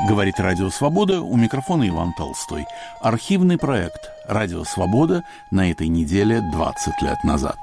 Говорит Радио Свобода, у микрофона Иван Толстой. Архивный проект «Радио Свобода» на этой неделе 20 лет назад.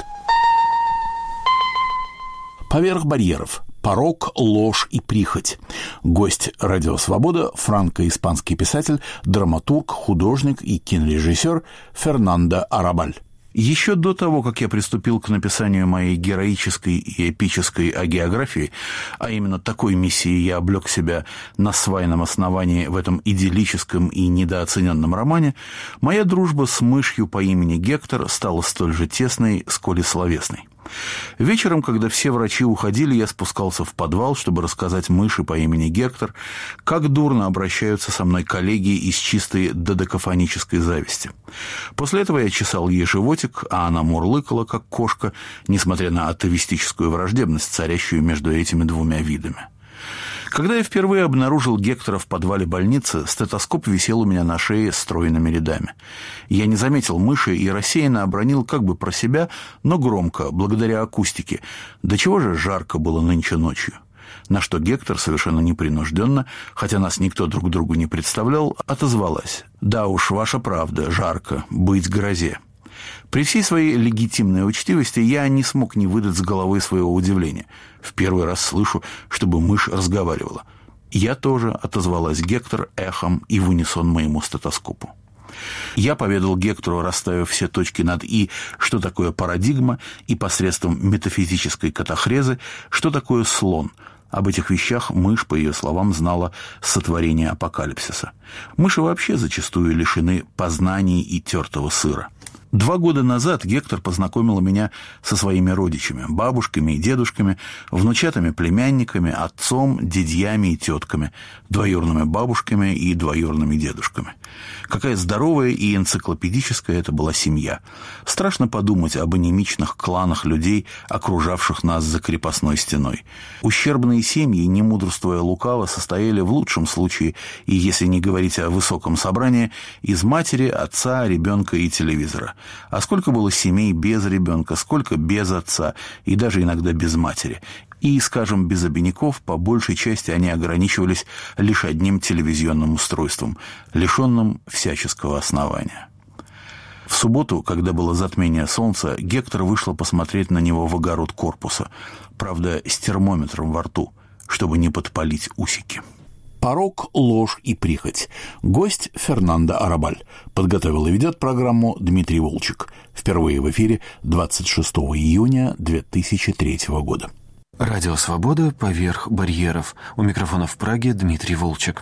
Поверх барьеров. Порок, ложь и прихоть. Гость «Радио Свобода» – франко-испанский писатель, драматург, художник и кинорежиссер Фернандо Арабаль. Еще до того, как я приступил к написанию моей героической и эпической агеографии, а именно такой миссии я облег себя на свайном основании в этом идиллическом и недооцененном романе, моя дружба с мышью по имени Гектор стала столь же тесной, сколь и словесной. Вечером, когда все врачи уходили, я спускался в подвал, чтобы рассказать мыши по имени Гектор, как дурно обращаются со мной коллеги из чистой додекафонической зависти. После этого я чесал ей животик, а она мурлыкала, как кошка, несмотря на атовистическую враждебность, царящую между этими двумя видами. Когда я впервые обнаружил Гектора в подвале больницы, стетоскоп висел у меня на шее стройными рядами. Я не заметил мыши и рассеянно обронил как бы про себя, но громко, благодаря акустике. До чего же жарко было нынче ночью? На что Гектор совершенно непринужденно, хотя нас никто друг другу не представлял, отозвалась: «Да уж, ваша правда, жарко, быть грозе». При всей своей легитимной учтивости я не смог не выдать с головы своего удивления. В первый раз слышу, чтобы мышь разговаривала. «Я тоже», — отозвалась Гектор эхом и в унисон моему стетоскопу. Я поведал Гектору, расставив все точки над «и», что такое парадигма, и посредством метафизической катахрезы, что такое слон. Об этих вещах мышь, по ее словам, знала с сотворения апокалипсиса. Мыши вообще зачастую лишены познаний и тертого сыра. 2 года назад Гектор познакомила меня со своими родичами, бабушками и дедушками, внучатыми племянниками, отцом, дядьями и тетками, двоюродными бабушками и двоюродными дедушками. Какая здоровая и энциклопедическая это была семья. Страшно подумать об анемичных кланах людей, окружавших нас за крепостной стеной. Ущербные семьи, не мудрствуя лукаво, состояли в лучшем случае, и если не говорить о высоком собрании, из матери, отца, ребенка и телевизора. А сколько было семей без ребенка, сколько без отца и даже иногда без матери. И, скажем, без обиняков, по большей части они ограничивались лишь одним телевизионным устройством, лишенным всяческого основания. В субботу, когда было затмение солнца, Гектор вышла посмотреть на него в огород корпуса, правда, с термометром во рту, чтобы не подпалить усики. Порок, ложь и прихоть. Гость Фернандо Арабаль. Подготовил и ведет программу Дмитрий Волчек. Впервые в эфире 26 июня 2003 года. Радио «Свобода» поверх барьеров. У микрофона в Праге Дмитрий Волчек.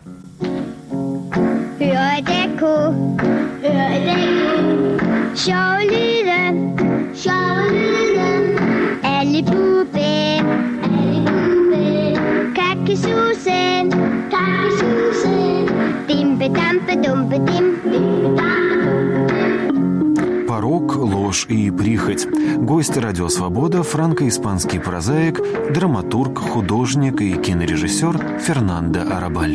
Порок, ложь и прихоть. Гость «Радио Свобода» — франко-испанский прозаик, драматург, художник и кинорежиссер Фернандо Арабаль.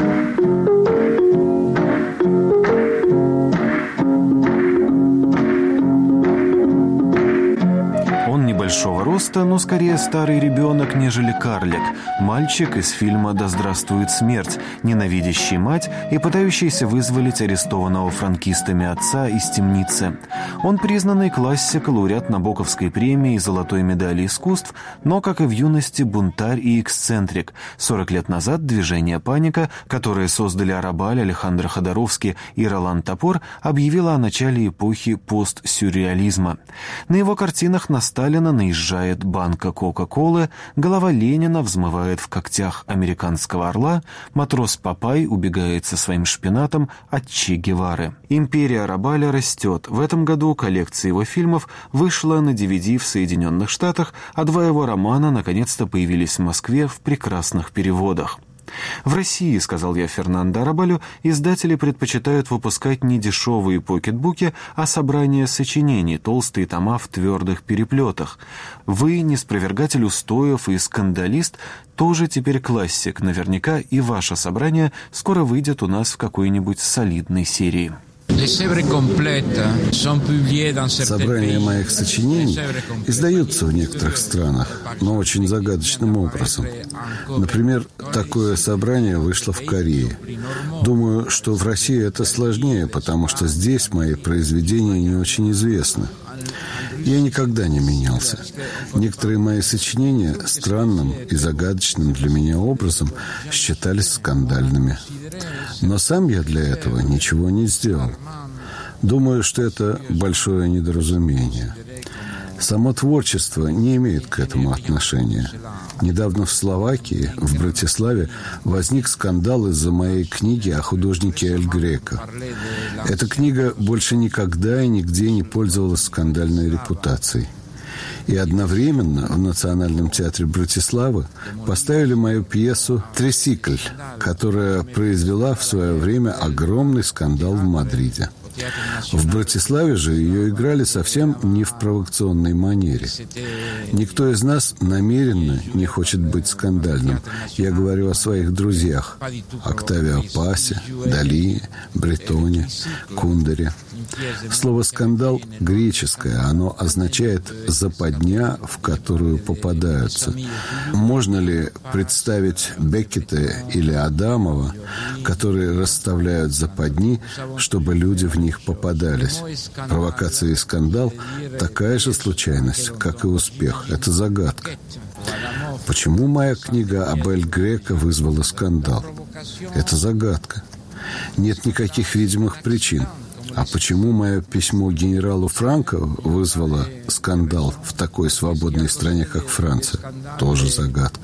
Большого роста, но скорее старый ребенок, нежели карлик. Мальчик из фильма «Да здравствует смерть», ненавидящий мать и пытающийся вызволить арестованного франкистами отца из темницы. Он признанный классик, лауреат Набоковской премии и золотой медали искусств, но, как и в юности, бунтарь и эксцентрик. 40 лет назад движение «Паника», которое создали Арабаль, Алехандро Ходоровский и Ролан Топор, объявило о начале эпохи постсюрреализма. На его картинах на Сталина наезжает банка Кока-Колы, голова Ленина взмывает в когтях американского орла, матрос Папай убегает со своим шпинатом от Че Гевары. Империя Арабаля растет. В этом году коллекция его фильмов вышла на DVD в Соединенных Штатах, а 2 его романа наконец-то появились в Москве в прекрасных переводах. В России, сказал я Фернандо Арабалю, издатели предпочитают выпускать не дешевые покетбуки, а собрания сочинений, толстые тома в твердых переплетах. Вы, неспровергатель устоев и скандалист, тоже теперь классик. Наверняка и ваше собрание скоро выйдет у нас в какой-нибудь солидной серии. Собрания моих сочинений издаются в некоторых странах, но очень загадочным образом. Например, такое собрание вышло в Корее. Думаю, что в России это сложнее, потому что здесь мои произведения не очень известны. Я никогда не менялся. Некоторые мои сочинения странным и загадочным для меня образом считались скандальными. Но сам я для этого ничего не сделал. Думаю, что это большое недоразумение. Само творчество не имеет к этому отношения. Недавно в Словакии, в Братиславе, возник скандал из-за моей книги о художнике Эль Греко. Эта книга больше никогда и нигде не пользовалась скандальной репутацией. И одновременно в Национальном театре Братиславы поставили мою пьесу «Тресикль», которая произвела в свое время огромный скандал в Мадриде. В Братиславе же ее играли совсем не в провокационной манере. Никто из нас намеренно не хочет быть скандальным. Я говорю о своих друзьях: Октавио Пасе, Дали, Бретоне, Кундере. Слово «скандал» греческое. Оно означает «западня, в которую попадаются». Можно ли представить Беккета или Адамова, которые расставляют западни, чтобы люди в них попадались? Провокация и скандал – такая же случайность, как и успех. Это загадка. Почему моя книга об Эль Греко вызвала скандал? Это загадка. Нет никаких видимых причин. А почему мое письмо генералу Франко вызвало скандал в такой свободной стране, как Франция? Тоже загадка.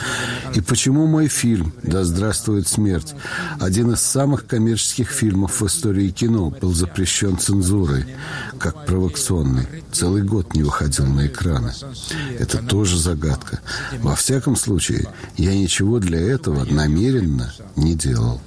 И почему мой фильм «Да здравствует смерть», один из самых коммерческих фильмов в истории кино, был запрещен цензурой, как провокационный, целый год не выходил на экраны? Это тоже загадка. Во всяком случае, я ничего для этого намеренно не делал.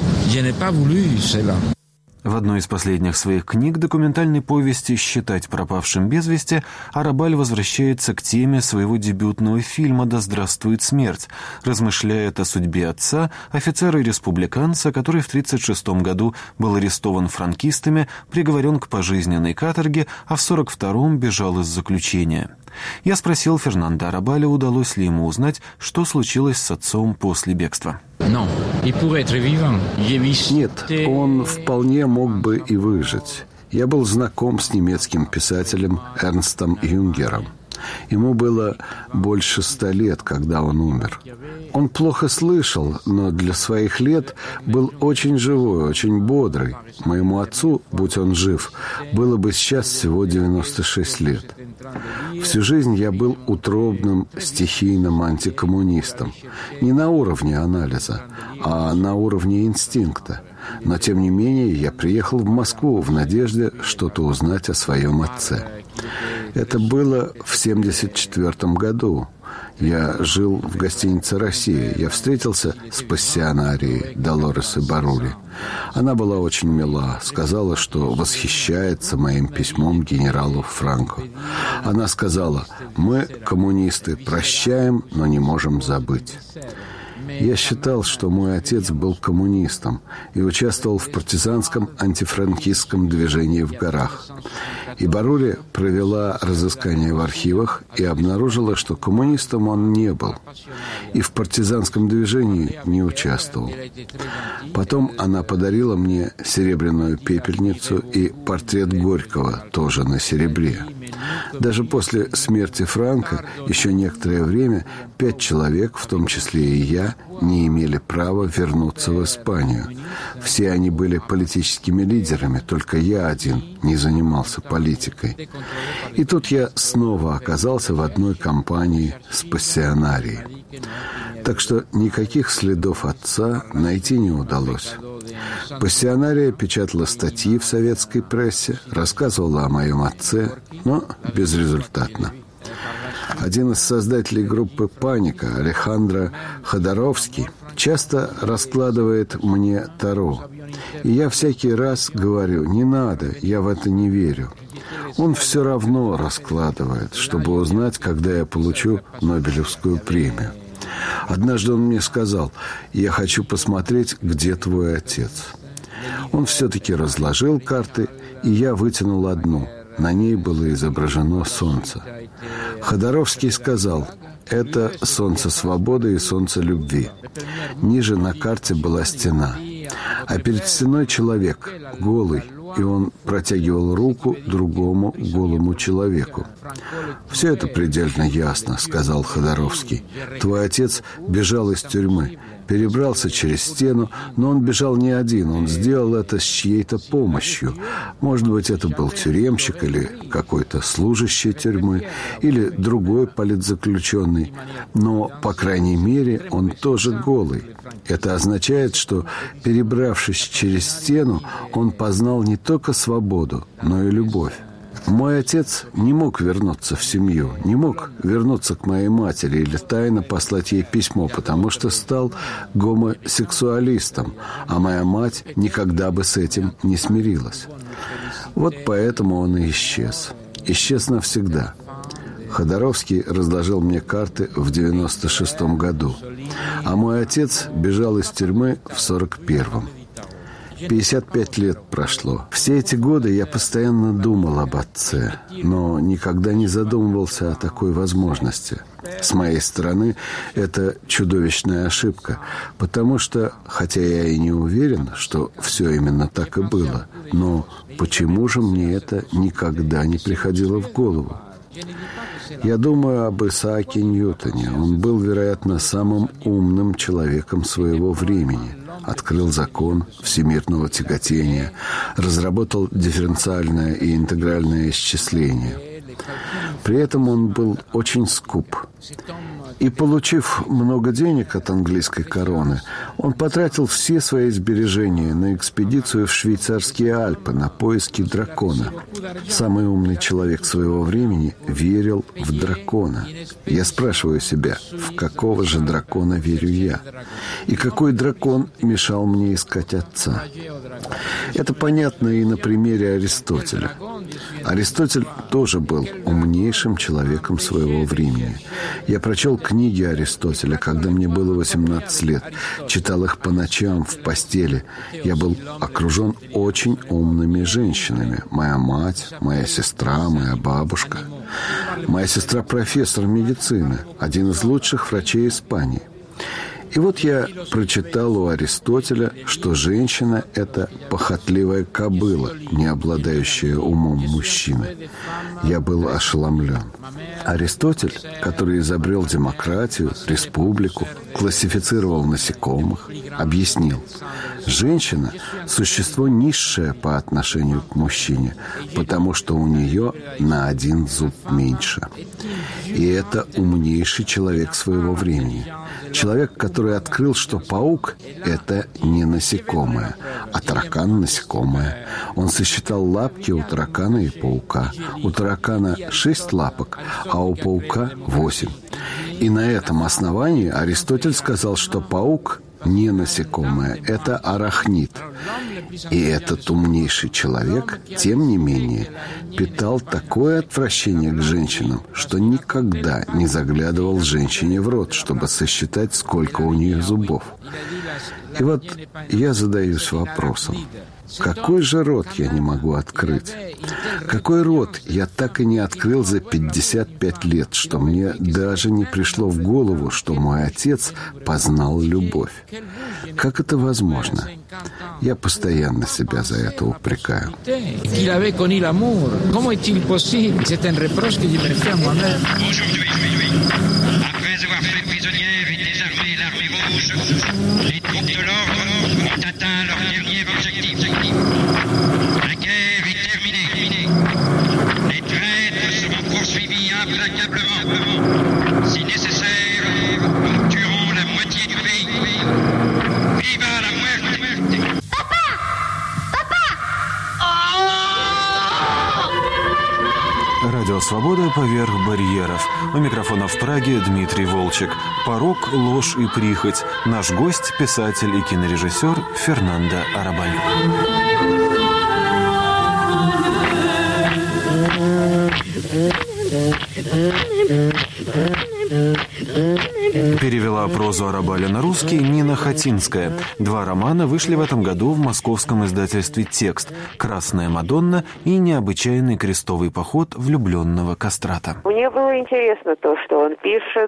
В одной из последних своих книг, документальной повести «Считать пропавшим без вести», Арабаль возвращается к теме своего дебютного фильма «Да здравствует смерть», размышляет о судьбе отца, офицера и республиканца, который в 1936 году был арестован франкистами, приговорен к пожизненной каторге, а в 1942 бежал из заключения. Я спросил Фернандо Арабаля, удалось ли ему узнать, что случилось с отцом после бегства. Нет, он вполне мог бы и выжить. Я был знаком с немецким писателем Эрнстом Юнгером. Ему было больше 100 лет, когда он умер. Он плохо слышал, но для своих лет был очень живой, очень бодрый. Моему отцу, будь он жив, было бы сейчас всего 96 лет. Всю жизнь я был утробным, стихийным антикоммунистом. Не на уровне анализа, а на уровне инстинкта. Но, тем не менее, я приехал в Москву в надежде что-то узнать о своем отце. Это было в 1974 году. Я жил в гостинице «Россия». Я встретился с пассионарией Долорес Барули. Она была очень мила, сказала, что восхищается моим письмом генералу Франко. Она сказала: «Мы, коммунисты, прощаем, но не можем забыть». Я считал, что мой отец был коммунистом и участвовал в партизанском антифранкистском движении в горах. И Барули провела разыскание в архивах и обнаружила, что коммунистом он не был и в партизанском движении не участвовал. Потом она подарила мне серебряную пепельницу и портрет Горького, тоже на серебре. Даже после смерти Франко еще некоторое время 5 человек, в том числе и я, не имели права вернуться в Испанию. Все они были политическими лидерами, только я один не занимался политикой. И тут я снова оказался в одной компании с пассионарией. Так что никаких следов отца найти не удалось. Пассионария печатала статьи в советской прессе, рассказывала о моем отце, но безрезультатно. Один из создателей группы «Паника», Алехандро Ходоровский, часто раскладывает мне таро. И я всякий раз говорю: не надо, я в это не верю. Он все равно раскладывает, чтобы узнать, когда я получу Нобелевскую премию. Однажды он мне сказал: я хочу посмотреть, где твой отец. Он все-таки разложил карты, и я вытянул одну. На ней было изображено солнце. Ходоровский сказал: «Это солнце свободы и солнце любви». Ниже на карте была стена, а перед стеной человек, голый, и он протягивал руку другому голому человеку. «Все это предельно ясно», — сказал Ходоровский. «Твой отец бежал из тюрьмы, перебрался через стену, но он бежал не один, он сделал это с чьей-то помощью. Может быть, это был тюремщик или какой-то служащий тюрьмы, или другой политзаключенный, но, по крайней мере, он тоже голый. Это означает, что, перебравшись через стену, он познал не только свободу, но и любовь. Мой отец не мог вернуться в семью, не мог вернуться к моей матери или тайно послать ей письмо, потому что стал гомосексуалистом, а моя мать никогда бы с этим не смирилась. Вот поэтому он и исчез. Исчез навсегда. Ходоровский разложил мне карты в 96-м году, а мой отец бежал из тюрьмы в 41-м. 55 лет прошло. Все эти годы я постоянно думал об отце, но никогда не задумывался о такой возможности. С моей стороны, это чудовищная ошибка, потому что, хотя я и не уверен, что все именно так и было, но почему же мне это никогда не приходило в голову? Я думаю об Исааке Ньютоне. Он был, вероятно, самым умным человеком своего времени. Открыл закон всемирного тяготения, разработал дифференциальное и интегральное исчисление. При этом он был очень скуп. И, получив много денег от английской короны, он потратил все свои сбережения на экспедицию в швейцарские Альпы на поиски дракона. Самый умный человек своего времени верил в дракона. Я спрашиваю себя, в какого же дракона верю я? И какой дракон мешал мне искать отца? Это понятно и на примере Аристотеля. Аристотель тоже был умнейшим человеком своего времени. Я прочел книги Аристотеля, когда мне было 18 лет. Читал их по ночам в постели. Я был окружен очень умными женщинами. Моя мать, моя сестра, моя бабушка. Моя сестра профессор медицины, один из лучших врачей Испании. И вот я прочитал у Аристотеля, что женщина – это похотливая кобыла, не обладающая умом мужчины. Я был ошеломлен. Аристотель, который изобрел демократию, республику, классифицировал насекомых, объяснил: женщина – существо низшее по отношению к мужчине, потому что у нее на один зуб меньше. И это умнейший человек своего времени. Человек, который открыл, что паук – это не насекомое, а таракан – насекомое. Он сосчитал лапки у таракана и паука. У таракана 6 лапок, а у паука 8. И на этом основании Аристотель сказал, что паук – не насекомое, это арахнид. И этот умнейший человек, тем не менее, питал такое отвращение к женщинам, что никогда не заглядывал женщине в рот, чтобы сосчитать, сколько у нее зубов. И вот я задаюсь вопросом: какой же рот я не могу открыть? Какой рот я так и не открыл за 55 лет, что мне даже не пришло в голову, что мой отец познал любовь? Как это возможно? Я постоянно себя за это упрекаю. Радио «Свобода» поверх барьеров. У микрофона в Праге Дмитрий Волчек. «Порок, ложь и прихоть». Наш гость – писатель и кинорежиссер Фернандо Арабалю. Перевела прозу Арабаля на русский Нина Хатинская. 2 романа вышли в этом году в московском издательстве «Текст». «Красная Мадонна» и «Необычайный крестовый поход влюбленного кастрата». Мне было интересно то, что он пишет.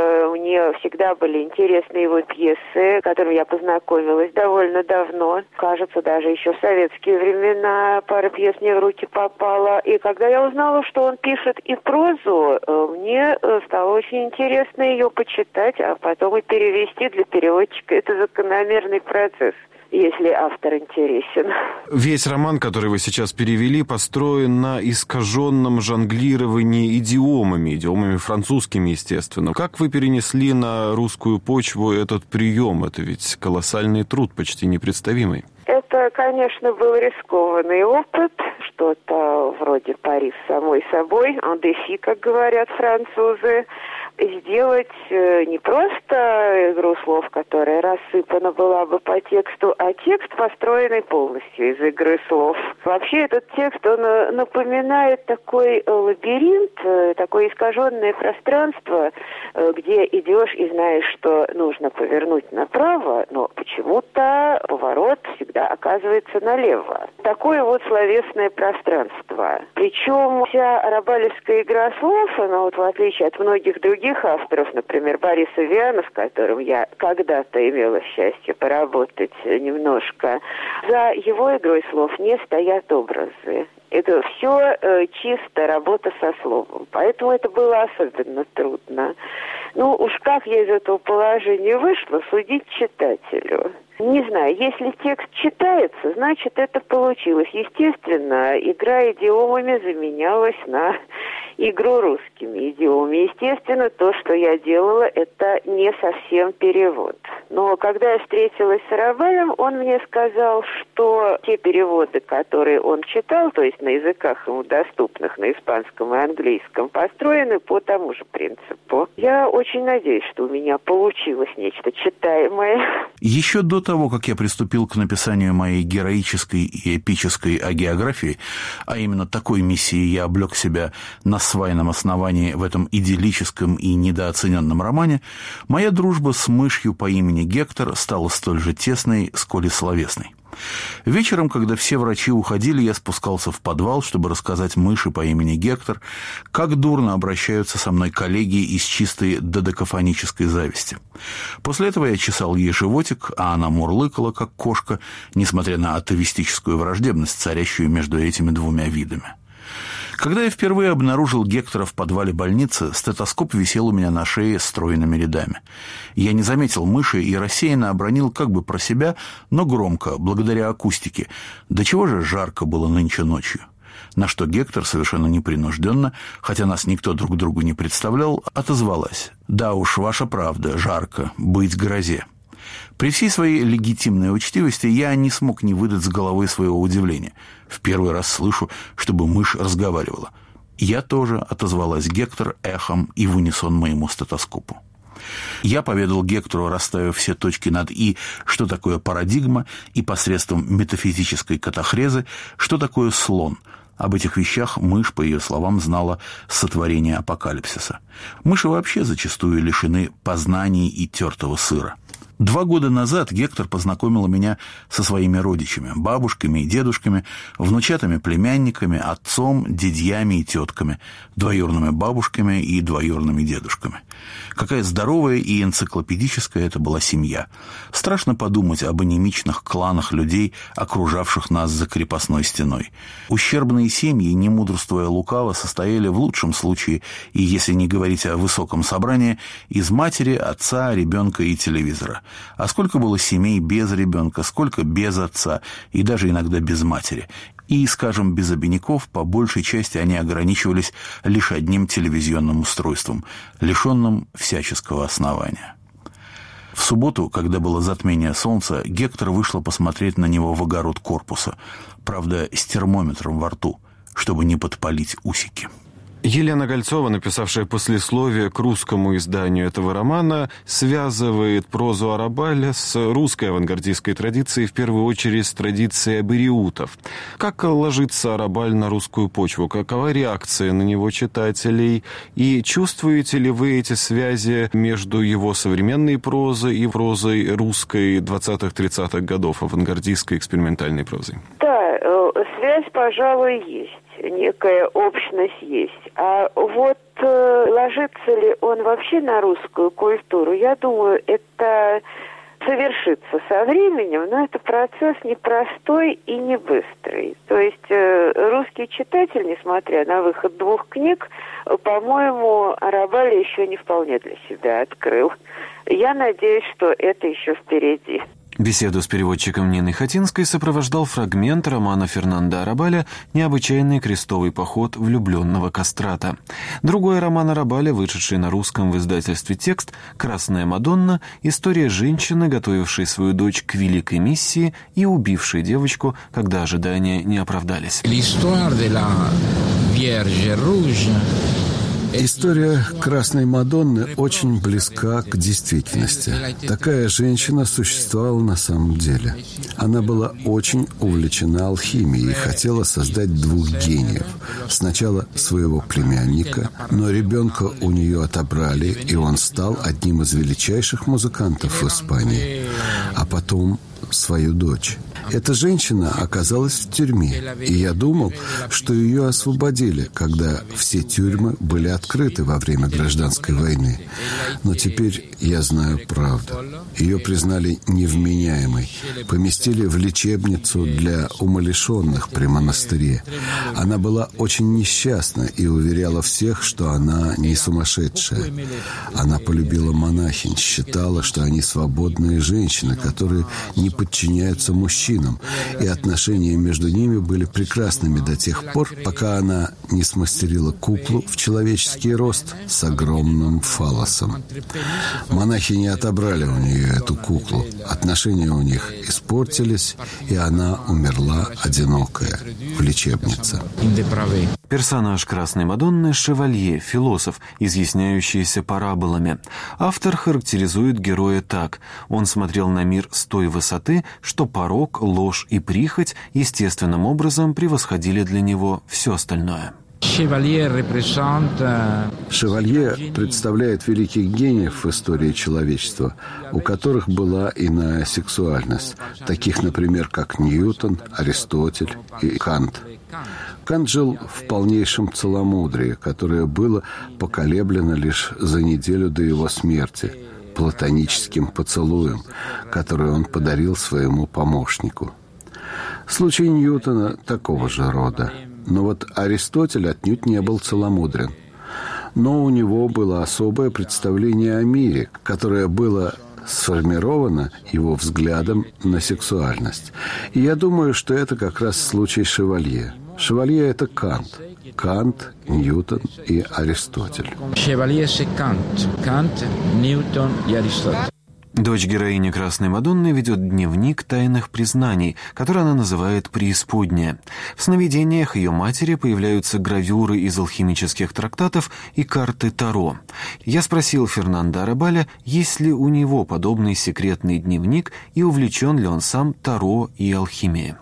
Мне всегда были интересны его пьесы, с которыми я познакомилась довольно давно. Кажется, даже еще в советские времена пара пьес мне в руки попала. И когда я узнала, что он пишет и прозу, мне стало очень интересно ее почитать, а потом и перевести. Для переводчика это закономерный процесс, если автор интересен. Весь роман, который вы сейчас перевели, построен на искаженном жонглировании идиомами французскими, естественно. Как вы перенесли на русскую почву этот прием? Это ведь колоссальный труд, почти непредставимый. Это, конечно, был рискованный опыт, что-то вроде «Пари с самой собой», «en défi», как говорят французы. Сделать не просто игру слов, которая рассыпана была бы по тексту, а текст, построенный полностью из игры слов. Вообще этот текст, он напоминает такой лабиринт, такое искаженное пространство, где идешь и знаешь, что нужно повернуть направо, но почему-то поворот всегда оказывается налево. Такое вот словесное пространство. Причем вся арабалевская игра слов, она вот в отличие от многих других авторов, например, Бориса Виана, с которым я когда-то имела счастье поработать немножко, за его игрой слов не стоят образы. Это все чисто работа со словом. Поэтому это было особенно трудно. Ну, уж как я из этого положения вышла, судить читателю. Не знаю, если текст читается, значит, это получилось. Естественно, игра идиомами заменялась на игру русскими идиомами. Естественно, то, что я делала, это не совсем перевод. Но когда я встретилась с Арабалем, он мне сказал, что те переводы, которые он читал, то есть на языках ему доступных, на испанском и английском, построены по тому же принципу. Я очень надеюсь, что у меня получилось нечто читаемое. Еще до того, как я приступил к написанию моей героической и эпической агеографии, а именно такой миссией я облег себя на свайном основании в этом идиллическом и недооцененном романе, моя дружба с мышью по имени Гектор стала столь же тесной, сколь и словесной. Вечером, когда все врачи уходили, я спускался в подвал, чтобы рассказать мыши по имени Гектор, как дурно обращаются со мной коллеги из чистой додекафонической зависти. После этого я чесал ей животик, а она мурлыкала, как кошка, несмотря на атовистическую враждебность, царящую между этими двумя видами. Когда я впервые обнаружил Гектора в подвале больницы, стетоскоп висел у меня на шее стройными рядами. Я не заметил мыши и рассеянно обронил как бы про себя, но громко, благодаря акустике. До чего же жарко было нынче ночью? На что Гектор совершенно непринужденно, хотя нас никто друг другу не представлял, отозвалась: «Да уж, ваша правда, жарко, быть грозе». При всей своей легитимной учтивости я не смог не выдать с головой своего удивления. В первый раз слышу, чтобы мышь разговаривала. «Я тоже», — отозвалась Гектор эхом и в унисон моему стетоскопу. Я поведал Гектору, расставив все точки над «и», что такое парадигма, и посредством метафизической катахрезы, что такое слон. Об этих вещах мышь, по ее словам, знала с сотворения апокалипсиса. Мыши вообще зачастую лишены познаний и тертого сыра. 2 года назад Гектор познакомила меня со своими родичами, бабушками и дедушками, внучатыми племянниками, отцом, дядьями и тетками, двоюродными бабушками и двоюродными дедушками. Какая здоровая и энциклопедическая это была семья. Страшно подумать об анемичных кланах людей, окружавших нас за крепостной стеной. Ущербные семьи, не мудрствуя лукаво, состояли в лучшем случае, и если не говорить о высоком собрании, из матери, отца, ребенка и телевизора. А сколько было семей без ребенка, сколько без отца и даже иногда без матери. И, скажем, без обиняков, по большей части они ограничивались лишь одним телевизионным устройством, лишенным всяческого основания. В субботу, когда было затмение солнца, Гектор вышла посмотреть на него в огород корпуса, правда, с термометром во рту, чтобы не подпалить усики. Елена Гольцова, написавшая послесловие к русскому изданию этого романа, связывает прозу Арабаля с русской авангардистской традицией, в первую очередь с традицией абориутов. Как ложится Арабаль на русскую почву? Какова реакция на него читателей? И чувствуете ли вы эти связи между его современной прозой и прозой русской 20-30-х годов, авангардистской экспериментальной прозой? Да, связь, пожалуй, есть. Некая общность есть. А вот ложится ли он вообще на русскую культуру, я думаю, это совершится со временем, но это процесс непростой и не быстрый. То есть русский читатель, несмотря на выход 2 книг, по-моему, Арабаля еще не вполне для себя открыл. Я надеюсь, что это еще впереди. Беседу с переводчиком Ниной Хотинской сопровождал фрагмент романа Фернандо Арабаля «Необычайный крестовый поход влюбленного кастрата». Другой роман Арабаля, вышедший на русском в издательстве «Текст», «Красная Мадонна», история женщины, готовившей свою дочь к великой миссии и убившей девочку, когда ожидания не оправдались. История «Красной Мадонны» очень близка к действительности. Такая женщина существовала на самом деле. Она была очень увлечена алхимией и хотела создать 2 гениев. Сначала своего племянника, но ребенка у нее отобрали, и он стал одним из величайших музыкантов в Испании. А потом свою дочь. Эта женщина оказалась в тюрьме, и я думал, что ее освободили, когда все тюрьмы были открыты во время гражданской войны. Но теперь я знаю правду. Ее признали невменяемой, поместили в лечебницу для умалишенных при монастыре. Она была очень несчастна и уверяла всех, что она не сумасшедшая. Она полюбила монахинь, считала, что они свободные женщины, которые не подчиняются мужчинам, и отношения между ними были прекрасными до тех пор, пока она не смастерила куклу в человеческий рост с огромным фаллосом. Монахи не отобрали у нее эту куклу. Отношения у них испортились, и она умерла одинокая в лечебнице. Персонаж «Красной Мадонны» — шевалье, философ, изъясняющийся параболами. Автор характеризует героя так: он смотрел на мир с той высоты, что порок, ложь и прихоть естественным образом превосходили для него все остальное. Шевалье представляет великих гениев в истории человечества, у которых была иная сексуальность, таких, например, как Ньютон, Аристотель и Кант. Кант жил в полнейшем целомудрии, которое было поколеблено лишь за неделю до его смерти, платоническим поцелуем, который он подарил своему помощнику. Случай Ньютона такого же рода. Но вот Аристотель отнюдь не был целомудрен. Но у него было особое представление о мире, которое было сформировано его взглядом на сексуальность. И я думаю, что это как раз случай шевалье. Шевалье – это Кант. Кант, Ньютон и Аристотель. Шевалье – c'est Кант, Ньютон и Аристотель. Дочь героини «Красной Мадонны» ведет дневник тайных признаний, который она называет «Преисподняя». В сновидениях ее матери появляются гравюры из алхимических трактатов и карты Таро. Я спросил Фернандо Арабаля, есть ли у него подобный секретный дневник и увлечен ли он сам Таро и алхимией.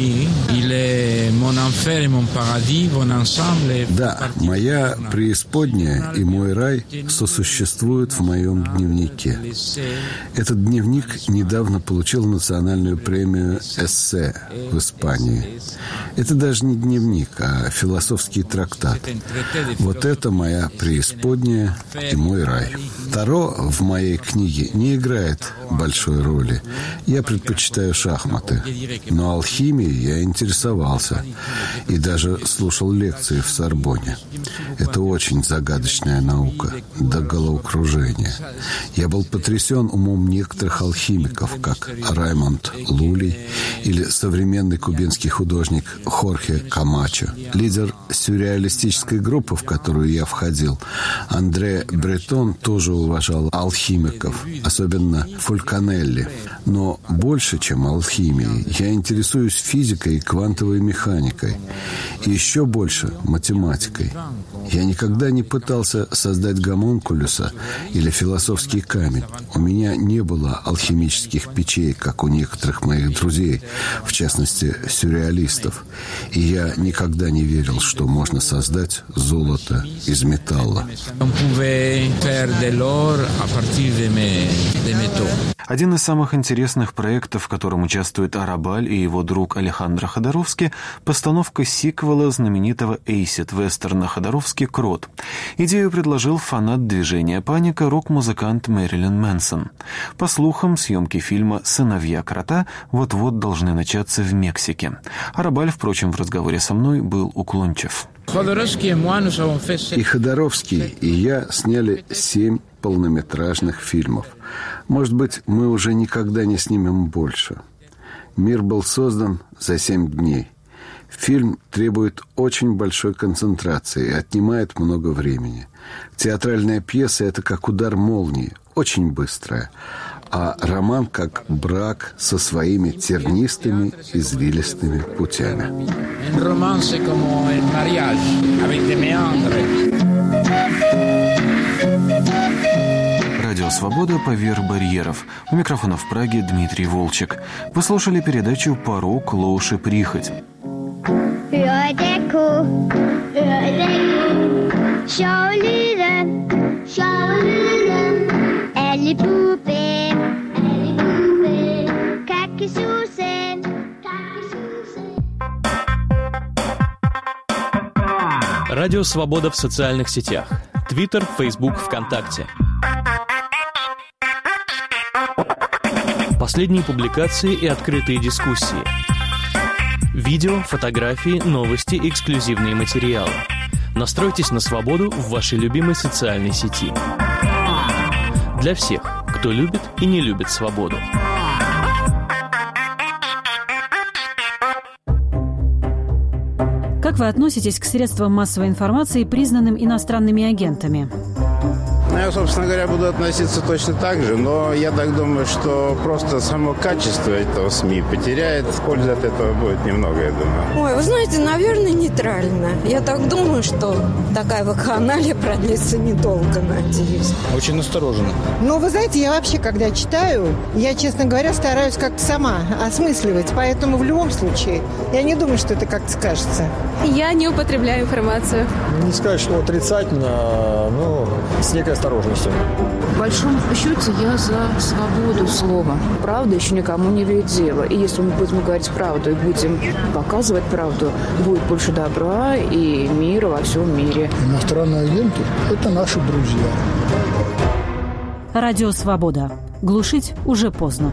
Да, моя преисподняя и мой рай сосуществуют в моем дневнике. Этот дневник недавно получил национальную премию «Эссе» в Испании. Это даже не дневник, а философский трактат. Вот это моя преисподняя и мой рай. Таро в моей книге не играет большой роли. Я предпочитаю шахматы. Но алхимией я интересовался и даже слушал лекции в Сорбонне. Это очень загадочная наука, до головокружения. Я был потрясен умом некоторых алхимиков, как Раймонд Лулей или современный кубинский художник Хорхе Камачо. Лидер сюрреалистической группы, в которую я входил, Андре Бретон, тоже уважал алхимиков, особенно Фульканелли. Но больше, чем алхимией, я интересуюсь физикой и квантовой механикой. ботаникой. И еще больше математикой. Я никогда не пытался создать гомункулюса или философский камень. У меня не было алхимических печей, как у некоторых моих друзей, в частности, сюрреалистов. И я никогда не верил, что можно создать золото из металла. Один из самых интересных проектов, в котором участвует Арабаль и его друг Алехандро Ходоровский, постановка сиквела знаменитого эйсид-вестерна Ходоровский «Крот». Идею предложил фанат движения «Паника» рок-музыкант Мэрилин Мэнсон. По слухам, съемки фильма «Сыновья крота» вот-вот должны начаться в Мексике. Арабаль, впрочем, в разговоре со мной был уклончив. И Ходоровский, и я сняли 7 полнометражных фильмов. Может быть, мы уже никогда не снимем больше. Мир был создан за 7 дней. Фильм требует очень большой концентрации и отнимает много времени. Театральная пьеса – это как удар молнии, очень быстрая. А роман как брак со своими тернистыми, извилистыми путями. Радио «Свобода» поверх барьеров. У микрофона в Праге Дмитрий Волчек. Вы слушали передачу «Порок, ложь и прихоть». Радио «Свобода» в социальных сетях. Твиттер, Фейсбук, ВКонтакте. Последние публикации и открытые дискуссии. Видео, фотографии, новости, эксклюзивные материалы. Настройтесь на свободу в вашей любимой социальной сети. Для всех, кто любит и не любит свободу. Как вы относитесь к средствам массовой информации, признанным иностранными агентами? Я, собственно говоря, буду относиться точно так же, но я так думаю, что просто само качество этого СМИ потеряет. Пользы от этого будет немного, я думаю. Ой, вы знаете, наверное, нейтрально. Я так думаю, что такая вакханалия продлится недолго, надеюсь. Очень настороженно. Ну, вы знаете, я вообще, когда читаю, я, честно говоря, стараюсь как-то сама осмысливать. Поэтому в любом случае, я не думаю, что это как-то скажется. Я не употребляю информацию. Не сказать, что отрицательно, но с некой осторожностью. В большом счете я за свободу слова. Правда еще никому не вредила. И если мы будем говорить правду и будем показывать правду, будет больше добра и мира во всем мире. Иностранные агенты – это наши друзья. Радио «Свобода». Глушить уже поздно.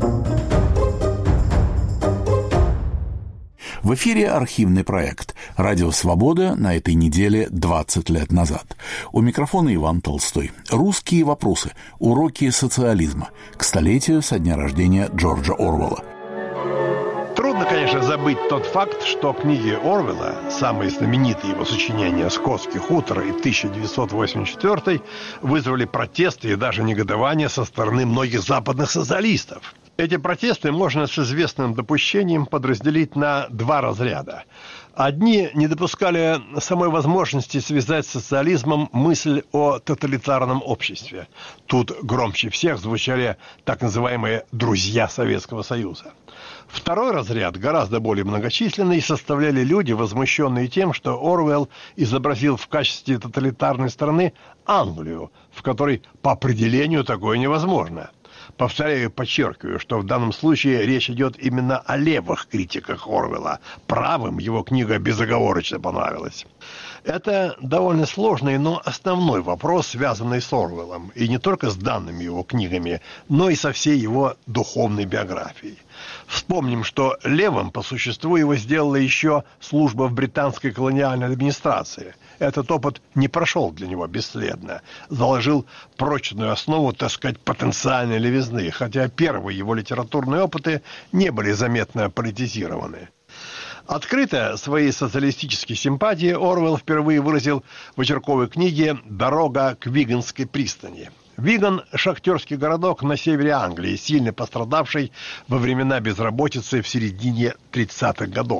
В эфире архивный проект «Радио Свобода» на этой неделе 20 лет назад. У микрофона Иван Толстой. Русские вопросы. Уроки социализма. К столетию со дня рождения Джорджа Оруэлла. Трудно, конечно, забыть тот факт, что книги Оруэлла, самые знаменитые его сочинения «Скотский хутор» и 1984, вызвали протесты и даже негодование со стороны многих западных социалистов. Эти протесты можно с известным допущением подразделить на 2 разряда. Одни не допускали самой возможности связать с социализмом мысль о тоталитарном обществе. Тут громче всех звучали так называемые «друзья Советского Союза». Второй разряд, гораздо более многочисленный, составляли люди, возмущенные тем, что Оруэлл изобразил в качестве тоталитарной страны Англию, в которой по определению такое невозможно. Повторяю и подчеркиваю, что в данном случае речь идет именно о левых критиках Оруэлла. Правым его книга безоговорочно понравилась. Это довольно сложный, но основной вопрос, связанный с Оруэллом. И не только с данными его книгами, но и со всей его духовной биографией. Вспомним, что левым по существу его сделала еще служба в британской колониальной администрации. Этот опыт не прошел для него бесследно. Заложил прочную основу, так сказать, потенциальной левизны, хотя первые его литературные опыты не были заметно политизированы. Открыто свои социалистические симпатии Оруэлл впервые выразил в очерковой книге «Дорога к Виганской пристани». Виган – шахтерский городок на севере Англии, сильно пострадавший во времена безработицы в середине 30-х годов.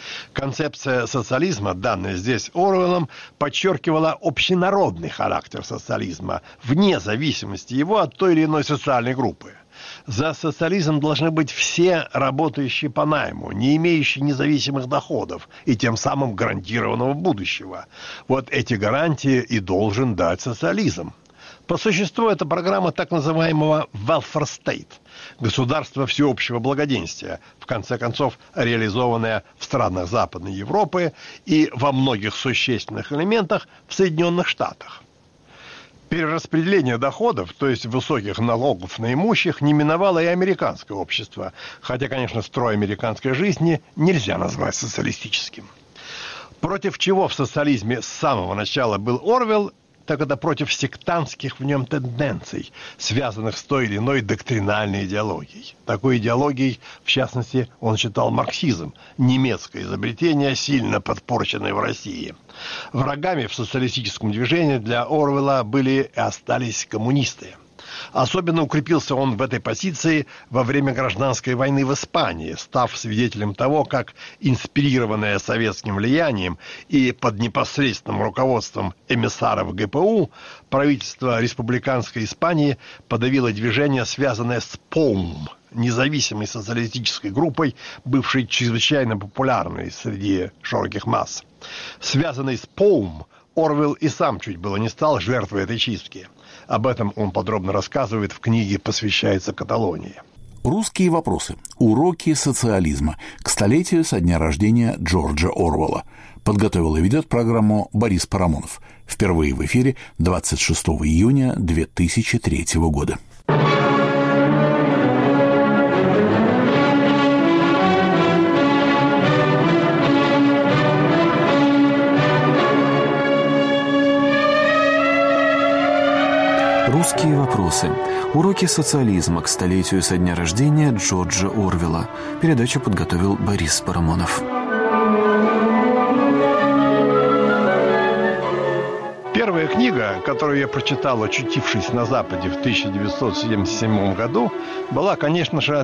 Концепция социализма, данная здесь Оруэллом, подчеркивала общенародный характер социализма, вне зависимости его от той или иной социальной группы. За социализм должны быть все работающие по найму, не имеющие независимых доходов и тем самым гарантированного будущего. Вот эти гарантии и должен дать социализм. По существу это программа так называемого welfare state, государства всеобщего благоденствия, в конце концов реализованное в странах Западной Европы и во многих существенных элементах в Соединенных Штатах. Перераспределение доходов, то есть высоких налогов на имущих, не миновало и американское общество, хотя, конечно, строй американской жизни нельзя назвать социалистическим. Против чего в социализме с самого начала был Орвелл, так это против сектантских в нем тенденций, связанных с той или иной доктринальной идеологией. Такой идеологией, в частности, он считал марксизм, немецкое изобретение, сильно подпорченное в России. Врагами в социалистическом движении для Орвелла были и остались коммунисты. Особенно укрепился он в этой позиции во время гражданской войны в Испании, став свидетелем того, как инспирированное советским влиянием и под непосредственным руководством эмиссаров ГПУ правительство республиканской Испании подавило движение, связанное с ПОУМ, независимой социалистической группой, бывшей чрезвычайно популярной среди широких масс. Связанный с ПОУМ, Орвелл и сам чуть было не стал жертвой этой чистки. Об этом он подробно рассказывает в книге «Посвящается Каталонии». Русские вопросы. Уроки социализма к столетию со дня рождения Джорджа Оруэлла. Подготовил и ведет программу Борис Парамонов. Впервые в эфире 26 июня 2003 года. Русские вопросы. Уроки социализма к столетию со дня рождения Джорджа Орвелла. Передачу подготовил Борис Парамонов. Первая книга, которую я прочитал, очутившись на Западе в 1977 году, была, конечно же,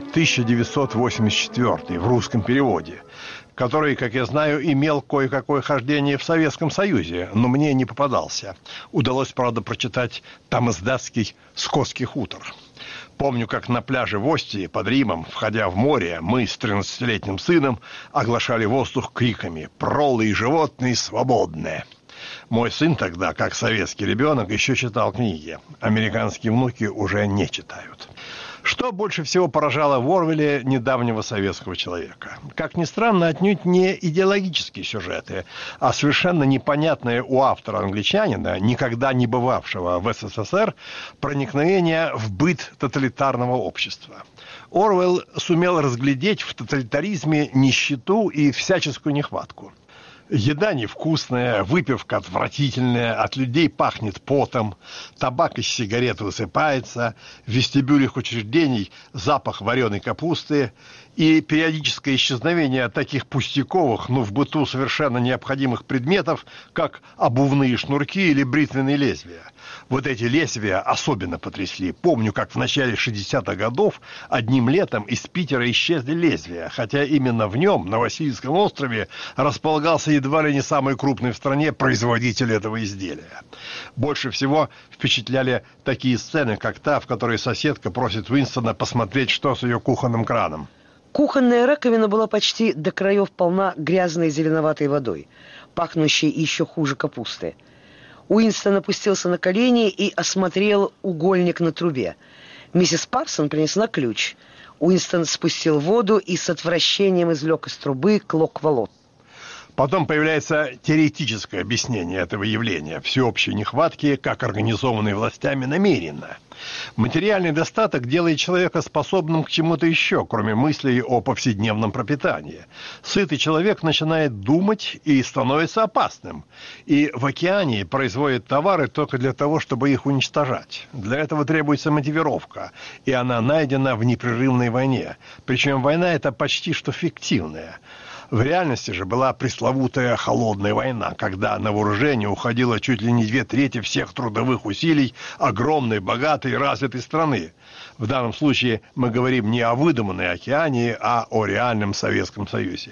1984 в русском переводе, который, как я знаю, имел кое-какое хождение в Советском Союзе, но мне не попадался. Удалось, правда, прочитать тамыздатский «Скотский хутор». Помню, как на пляже в Остии под Римом, входя в море, мы с 13-летним сыном оглашали воздух криками «Пролы и животные свободные!». Мой сын тогда, как советский ребенок, еще читал книги. Американские внуки уже не читают. Что больше всего поражало в Орвелле недавнего советского человека? Как ни странно, отнюдь не идеологические сюжеты, а совершенно непонятное у автора-англичанина, никогда не бывавшего в СССР, проникновение в быт тоталитарного общества. Орвелл сумел разглядеть в тоталитаризме нищету и всяческую нехватку. Еда невкусная, выпивка отвратительная, от людей пахнет потом, табак из сигарет высыпается, в вестибюлях учреждений запах вареной капусты и периодическое исчезновение таких пустяковых, но в быту совершенно необходимых предметов, как обувные шнурки или бритвенные лезвия. Вот эти лезвия особенно потрясли. Помню, как в начале 60-х годов одним летом из Питера исчезли лезвия, хотя именно в нем, на Васильевском острове, располагался едва ли не самый крупный в стране производитель этого изделия. Больше всего впечатляли такие сцены, как та, в которой соседка просит Уинстона посмотреть, что с ее кухонным краном. Кухонная раковина была почти до краев полна грязной зеленоватой водой, пахнущей еще хуже капусты. Уинстон опустился на колени и осмотрел угольник на трубе. Миссис Парсон принесла ключ. Уинстон спустил воду и с отвращением извлек из трубы клок волос. Потом появляется теоретическое объяснение этого явления, всеобщей нехватки, как организованной властями намеренно. Материальный достаток делает человека способным к чему-то еще, кроме мыслей о повседневном пропитании. Сытый человек начинает думать и становится опасным. И в океане производят товары только для того, чтобы их уничтожать. Для этого требуется мотивировка, и она найдена в непрерывной войне. Причем война эта почти что фиктивная. В реальности же была пресловутая холодная война, когда на вооружение уходило чуть ли не 2/3 всех трудовых усилий огромной, богатой и развитой страны. В данном случае мы говорим не о выдуманной океане, а о реальном Советском Союзе.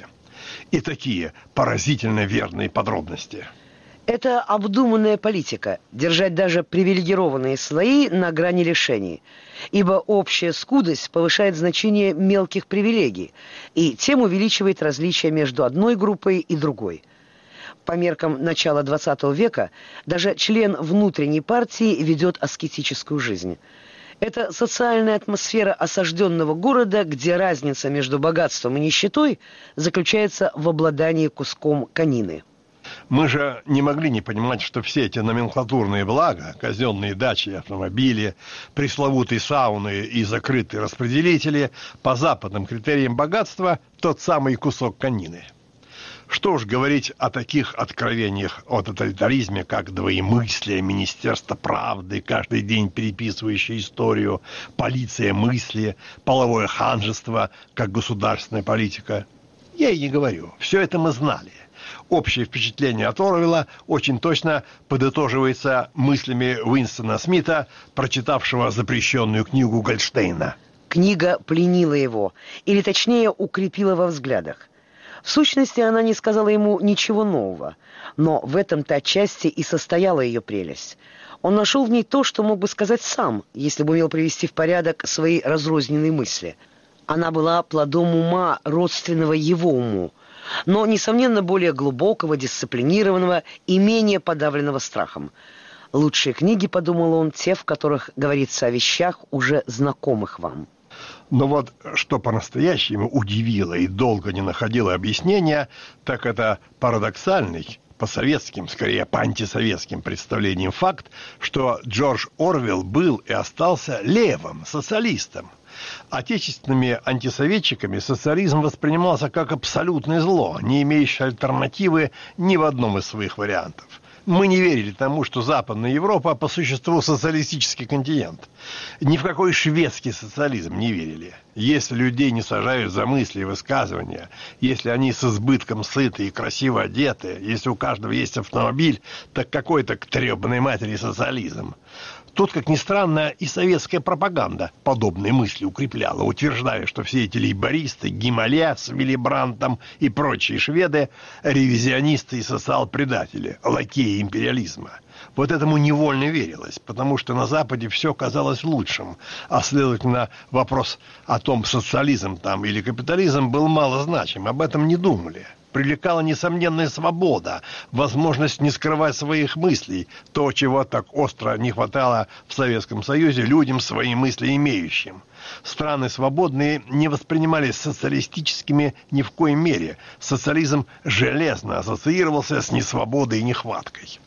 И такие поразительно верные подробности. Это обдуманная политика – держать даже привилегированные слои на грани лишений, ибо общая скудость повышает значение мелких привилегий и тем увеличивает различия между одной группой и другой. По меркам начала XX века даже член внутренней партии ведет аскетическую жизнь. Это социальная атмосфера осажденного города, где разница между богатством и нищетой заключается в обладании куском конины. Мы же не могли не понимать, что все эти номенклатурные блага, казенные дачи и автомобили, пресловутые сауны и закрытые распределители, по западным критериям богатства, тот самый кусок конины. Что уж говорить о таких откровениях о тоталитаризме, как двоемыслие, Министерство правды, каждый день переписывающее историю, полиция мысли, половое ханжество, как государственная политика. Я и не говорю. Все это мы знали. Общее впечатление от Оруэлла очень точно подытоживается мыслями Уинстона Смита, прочитавшего запрещенную книгу Гольдштейна. Книга пленила его, или точнее укрепила во взглядах. В сущности, она не сказала ему ничего нового, но в этом-то отчасти и состояла ее прелесть. Он нашел в ней то, что мог бы сказать сам, если бы умел привести в порядок свои разрозненные мысли. Она была плодом ума, родственного его уму, но, несомненно, более глубокого, дисциплинированного и менее подавленного страхом. Лучшие книги, подумал он, те, в которых говорится о вещах, уже знакомых вам. Но вот что по-настоящему удивило и долго не находило объяснения, так это парадоксальный, по советским, скорее по антисоветским представлениям факт, что Джордж Орвелл был и остался левым, социалистом. Отечественными антисоветчиками социализм воспринимался как абсолютное зло, не имеющее альтернативы ни в одном из своих вариантов. Мы не верили тому, что Западная Европа по существу социалистический континент. Ни в какой шведский социализм не верили. Если людей не сажают за мысли и высказывания, если они с избытком сыты и красиво одеты, если у каждого есть автомобиль, так какой-то к трёбаной матери социализм. Тут, как ни странно, и советская пропаганда подобные мысли укрепляла, утверждая, что все эти лейбористы, Гимале с Вилли Брандтом и прочие шведы – ревизионисты и социал-предатели, лакеи империализма. Вот этому невольно верилось, потому что на Западе все казалось лучшим, а, следовательно, вопрос о том, социализм там или капитализм, был малозначим, об этом не думали. Привлекала несомненная свобода, возможность не скрывать своих мыслей, то, чего так остро не хватало в Советском Союзе людям свои мысли имеющим. Страны свободные не воспринимались социалистическими ни в коей мере. Социализм железно ассоциировался с несвободой и нехваткой.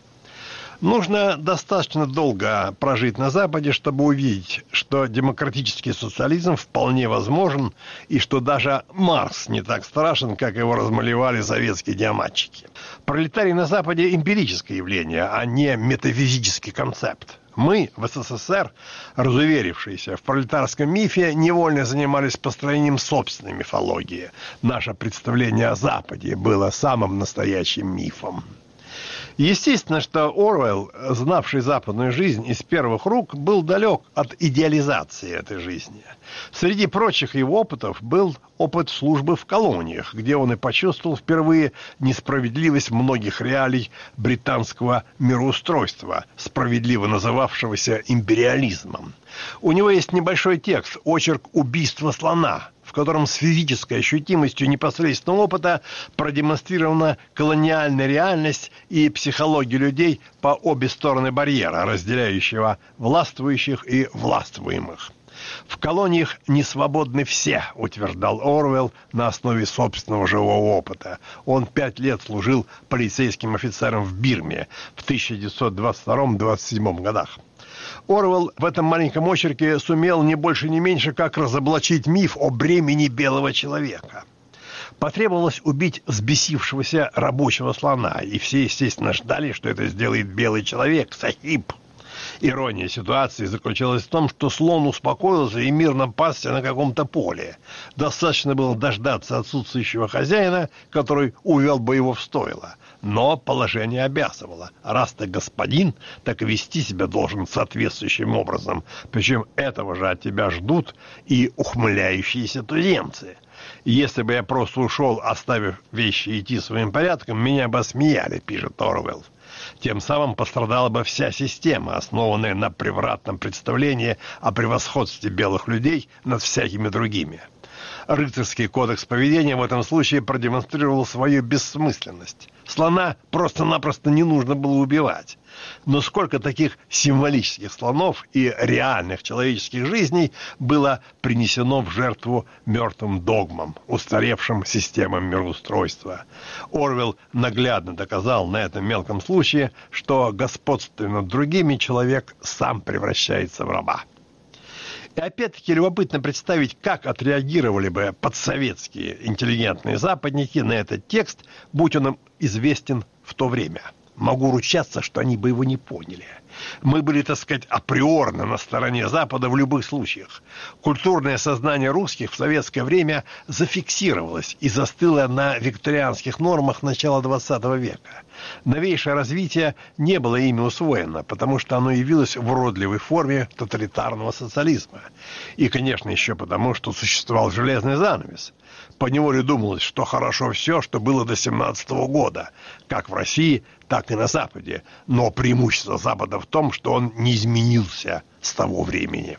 Нужно достаточно долго прожить на Западе, чтобы увидеть, что демократический социализм вполне возможен, и что даже Маркс не так страшен, как его размалевали советские диаматчики. Пролетарий на Западе – эмпирическое явление, а не метафизический концепт. Мы, в СССР, разуверившиеся в пролетарском мифе, невольно занимались построением собственной мифологии. Наше представление о Западе было самым настоящим мифом. Естественно, что Оруэлл, знавший западную жизнь из первых рук, был далек от идеализации этой жизни. Среди прочих его опытов был опыт службы в колониях, где он и почувствовал впервые несправедливость многих реалий британского мироустройства, справедливо называвшегося империализмом. У него есть небольшой текст «Очерк убийства слона», в котором с физической ощутимостью непосредственного опыта продемонстрирована колониальная реальность и психология людей по обе стороны барьера, разделяющего властвующих и властвуемых. В колониях не свободны все, утверждал Оруэлл на основе собственного живого опыта. Он 5 лет служил полицейским офицером в Бирме в 1922-1927 годах. Оруэлл в этом маленьком очерке сумел не больше не меньше как разоблачить миф о бремени белого человека. Потребовалось убить взбесившегося рабочего слона, и все, естественно, ждали, что это сделает белый человек, Сахиб. Ирония ситуации заключалась в том, что слон успокоился и мирно пасся на каком-то поле. Достаточно было дождаться отсутствующего хозяина, который увел бы его в стойло. но положение обязывало. Раз ты господин, так и вести себя должен соответствующим образом. Причем этого же от тебя ждут и ухмыляющиеся туземцы. Если бы я просто ушел, оставив вещи идти своим порядком, меня бы осмеяли, пишет Орвелл. Тем самым пострадала бы вся система, основанная на превратном представлении о превосходстве белых людей над всякими другими. Рыцарский кодекс поведения в этом случае продемонстрировал свою бессмысленность. Слона просто-напросто не нужно было убивать. Но сколько таких символических слонов и реальных человеческих жизней было принесено в жертву мертвым догмам, устаревшим системам мироустройства. Орвелл наглядно доказал на этом мелком случае, что господствуя над другими, человек сам превращается в раба. И опять-таки любопытно представить, как отреагировали бы подсоветские интеллигентные западники на этот текст, будь он им известен в то время. Могу ручаться, что они бы его не поняли. Мы были, так сказать, априорно на стороне Запада в любых случаях. Культурное сознание русских в советское время зафиксировалось и застыло на викторианских нормах начала XX века. Новейшее развитие не было ими усвоено, потому что оно явилось в уродливой форме тоталитарного социализма. И, конечно, еще потому, что существовал железный занавес. Поневоле думалось, что хорошо все, что было до 1917 года, как в России, так и на Западе. Но преимущество Запада в том, что он не изменился с того времени.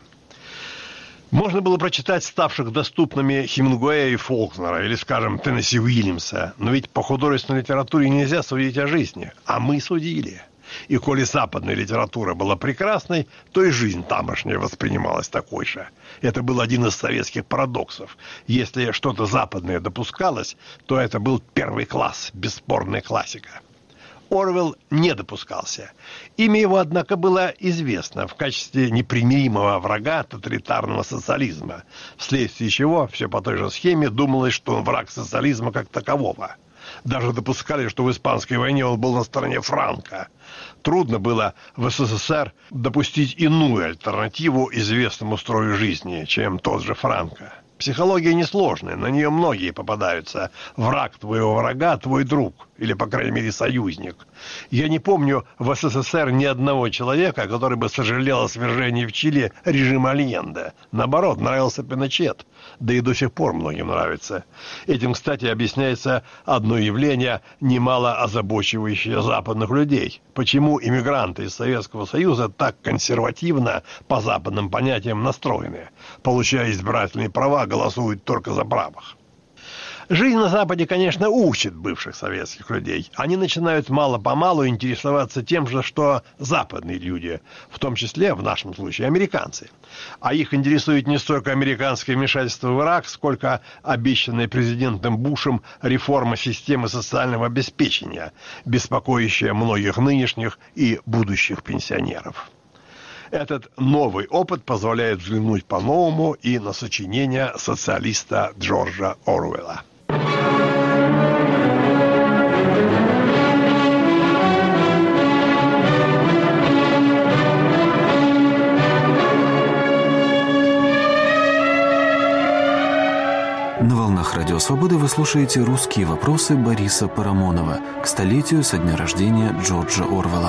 Можно было прочитать ставших доступными Хемингуэя и Фолкнера, или, скажем, Теннесси Уильямса, но ведь по художественной литературе нельзя судить о жизни, а мы судили. И коли западная литература была прекрасной, то и жизнь тамошняя воспринималась такой же. Это был один из советских парадоксов. Если что-то западное допускалось, то это был первый класс, бесспорная классика. Орвелл не допускался. Имя его, однако, было известно в качестве непримиримого врага тоталитарного социализма, вследствие чего, все по той же схеме, думалось, что он враг социализма как такового. Даже допускали, что в Испанской войне он был на стороне Франко. Трудно было в СССР допустить иную альтернативу известному строю жизни, чем тот же Франко. Психология несложная, на нее многие попадаются. Враг твоего врага – твой друг, или, по крайней мере, союзник. Я не помню в СССР ни одного человека, который бы сожалел о свержении в Чили режима Альенде. Наоборот, нравился Пиночет, да и до сих пор многим нравится. Этим, кстати, объясняется одно явление, немало озабочивающее западных людей. Почему иммигранты из Советского Союза так консервативно, по западным понятиям, настроены? Получая избирательные права, голосуют только за правых. Жизнь на Западе, конечно, учит бывших советских людей. Они начинают мало-помалу интересоваться тем же, что западные люди, в том числе, в нашем случае, американцы. А их интересует не столько американское вмешательство в Ирак, сколько обещанная президентом Бушем реформа системы социального обеспечения, беспокоящая многих нынешних и будущих пенсионеров. Этот новый опыт позволяет взглянуть по-новому и на сочинения социалиста Джорджа Оруэлла. На волнах Радио Свободы вы слушаете «Русские вопросы» Бориса Парамонова к столетию со дня рождения Джорджа Орвелла.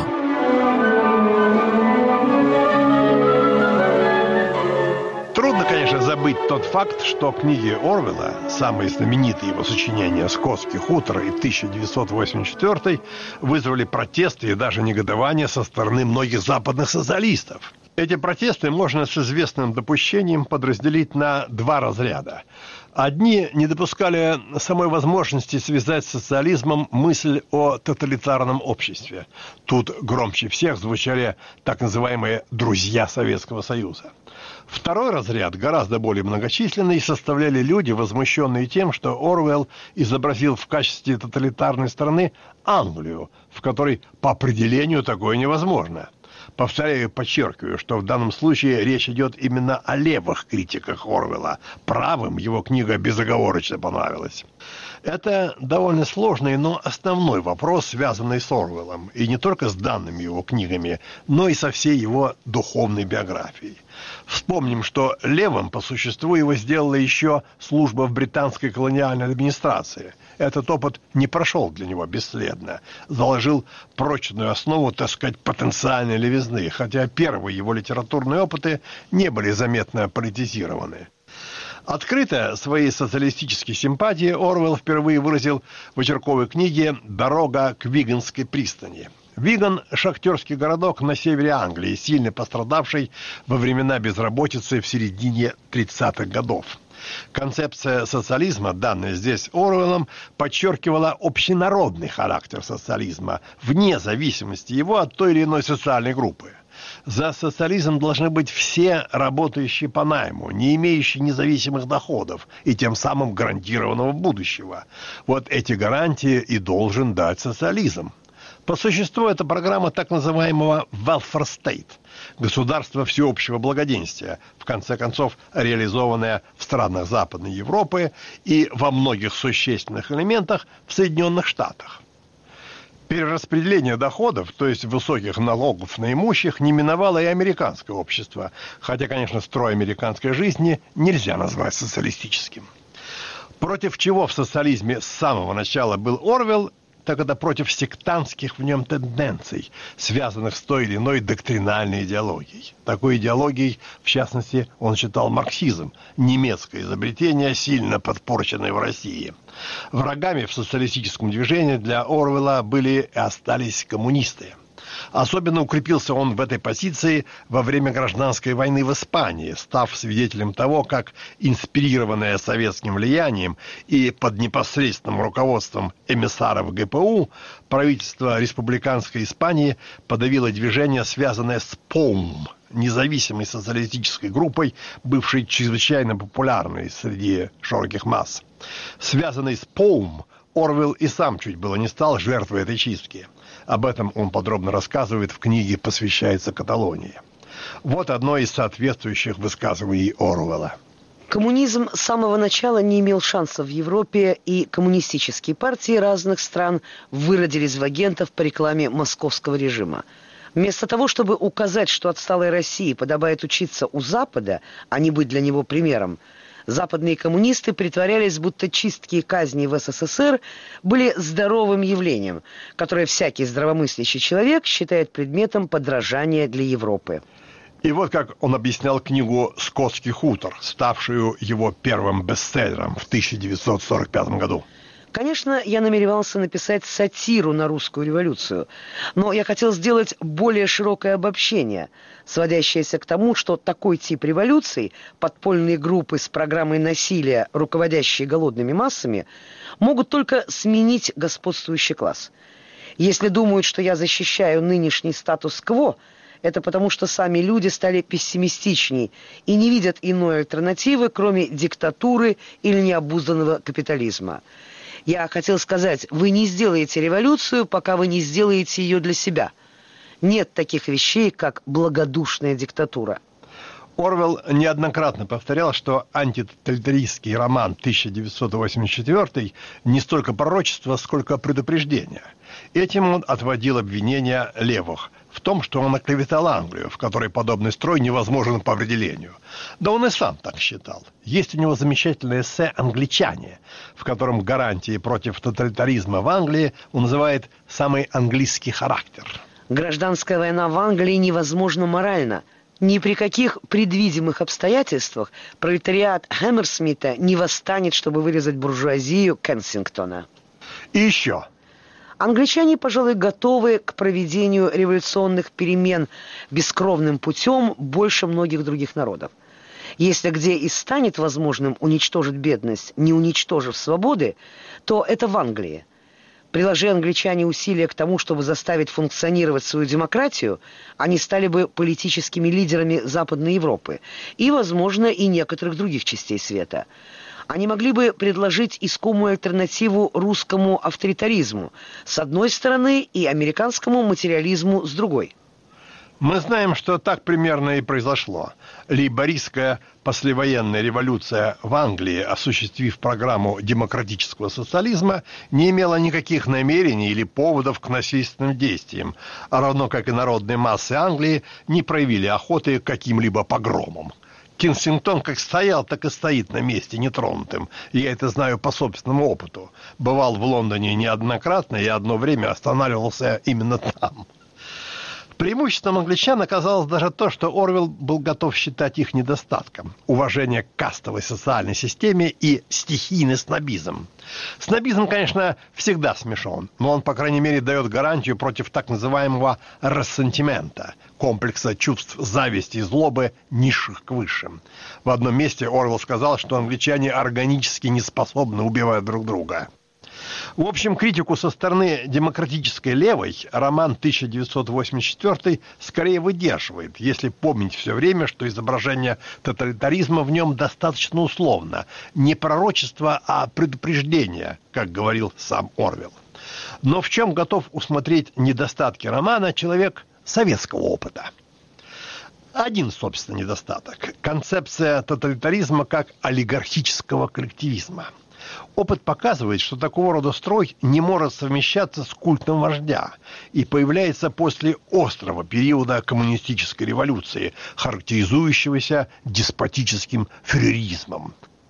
Трудно, конечно, забыть тот факт, что книги Орвелла, самые знаменитые его сочинения «Скотский хутор» и 1984, вызвали протесты и даже негодование со стороны многих западных социалистов. Эти протесты можно с известным допущением подразделить на два разряда. Одни не допускали самой возможности связать с социализмом мысль о тоталитарном обществе. Тут громче всех звучали так называемые «друзья Советского Союза». Второй разряд, гораздо более многочисленный, составляли люди, возмущенные тем, что Орвелл изобразил в качестве тоталитарной страны Англию, в которой по определению такое невозможно. Повторяю и подчеркиваю, что в данном случае речь идет именно о левых критиках Орвелла. Правым его книга безоговорочно понравилась. Это довольно сложный, но основной вопрос, связанный с Орвеллом, и не только с данными его книгами, но и со всей его духовной биографией. Вспомним, что левым по существу его сделала еще служба в британской колониальной администрации. Этот опыт не прошел для него бесследно. Заложил прочную основу, так сказать, потенциальной левизны, хотя первые его литературные опыты не были заметно политизированы. Открыто свои социалистические симпатии Оруэлл впервые выразил в очерковой книге «Дорога к Виганской пристани». Виган – шахтерский городок на севере Англии, сильно пострадавший во времена безработицы в середине 30-х годов. Концепция социализма, данная здесь Оруэллом, подчеркивала общенародный характер социализма, вне зависимости его от той или иной социальной группы. За социализм должны быть все работающие по найму, не имеющие независимых доходов и тем самым гарантированного будущего. Вот эти гарантии и должен дать социализм. По существу это программа так называемого welfare state – государства всеобщего благоденствия, в конце концов реализованное в странах Западной Европы и во многих существенных элементах в Соединенных Штатах. Перераспределение доходов, то есть высоких налогов на имущих, не миновало и американское общество, хотя, конечно, строй американской жизни нельзя назвать социалистическим. Против чего в социализме с самого начала был Орвелл, так это против сектантских в нем тенденций, связанных с той или иной доктринальной идеологией. Такой идеологией, в частности, он считал марксизм, немецкое изобретение, сильно подпорченное в России. Врагами в социалистическом движении для Оруэлла были и остались коммунисты. Особенно укрепился он в этой позиции во время гражданской войны в Испании, став свидетелем того, как инспирированное советским влиянием и под непосредственным руководством эмиссаров ГПУ правительство республиканской Испании подавило движение, связанное с ПОУМ, независимой социалистической группой, бывшей чрезвычайно популярной среди широких масс. Связанный с ПОУМ, Орвелл и сам чуть было не стал жертвой этой чистки. Об этом он подробно рассказывает в книге «Посвящается Каталонии». Вот одно из соответствующих высказываний Оруэлла. Коммунизм с самого начала не имел шансов в Европе, и коммунистические партии разных стран выродились в агентов по рекламе московского режима. Вместо того, чтобы указать, что отсталой России подобает учиться у Запада, а не быть для него примером, западные коммунисты притворялись, будто чистки и казни в СССР были здоровым явлением, которое всякий здравомыслящий человек считает предметом подражания для Европы. И вот как он объяснял книгу «Скотский хутор», ставшую его первым бестселлером в 1945 году. Конечно, я намеревался написать сатиру на русскую революцию, но я хотел сделать более широкое обобщение, сводящееся к тому, что такой тип революций, подпольные группы с программой насилия, руководящие голодными массами, могут только сменить господствующий класс. Если думают, что я защищаю нынешний статус-кво, это потому, что сами люди стали пессимистичней и не видят иной альтернативы, кроме диктатуры или необузданного капитализма. Я хотел сказать, вы не сделаете революцию, пока вы не сделаете ее для себя. Нет таких вещей, как благодушная диктатура. Орвелл неоднократно повторял, что антитоталитаристский роман 1984 не столько пророчество, сколько предупреждение. Этим он отводил обвинения левых в том, что он оклеветал Англию, в которой подобный строй невозможен по определению. Да он и сам так считал. Есть у него замечательное эссе «Англичане», в котором гарантии против тоталитаризма в Англии он называет «самый английский характер». Гражданская война в Англии невозможна морально. Ни при каких предвидимых обстоятельствах пролетариат Хэмерсмита не восстанет, чтобы вырезать буржуазию Кенсингтона. И еще. Англичане, пожалуй, готовы к проведению революционных перемен бескровным путем больше многих других народов. Если где и станет возможным уничтожить бедность, не уничтожив свободы, то это в Англии. Приложи англичане усилия к тому, чтобы заставить функционировать свою демократию, они стали бы политическими лидерами Западной Европы и, возможно, и некоторых других частей света. Они могли бы предложить искомую альтернативу русскому авторитаризму с одной стороны и американскому материализму с другой. Мы знаем, что так примерно и произошло. Лейбористская послевоенная революция в Англии, осуществив программу демократического социализма, не имела никаких намерений или поводов к насильственным действиям, а равно как и народные массы Англии не проявили охоты к каким-либо погромам. Кенсингтон как стоял, так и стоит на месте нетронутым. Я это знаю по собственному опыту. Бывал в Лондоне неоднократно и одно время останавливался именно там. Преимуществом англичан оказалось даже то, что Орвелл был готов считать их недостатком. Уважение к кастовой социальной системе и стихийный снобизм. Снобизм, конечно, всегда смешон, но он, по крайней мере, дает гарантию против так называемого рассентимента, комплекса чувств зависти и злобы низших к высшим. В одном месте Орвелл сказал, что англичане органически не способны убивать друг друга. В общем, критику со стороны демократической левой роман 1984 скорее выдерживает, если помнить все время, что изображение тоталитаризма в нем достаточно условно. Не пророчество, а предупреждение, как говорил сам Орвелл. Но в чем готов усмотреть недостатки романа человек советского опыта? Один, собственно, недостаток – концепция тоталитаризма как олигархического коллективизма. Опыт показывает, что такого рода строй не может совмещаться с культом вождя и появляется после острого периода коммунистической революции, характеризующегося деспотическим фюреризмом.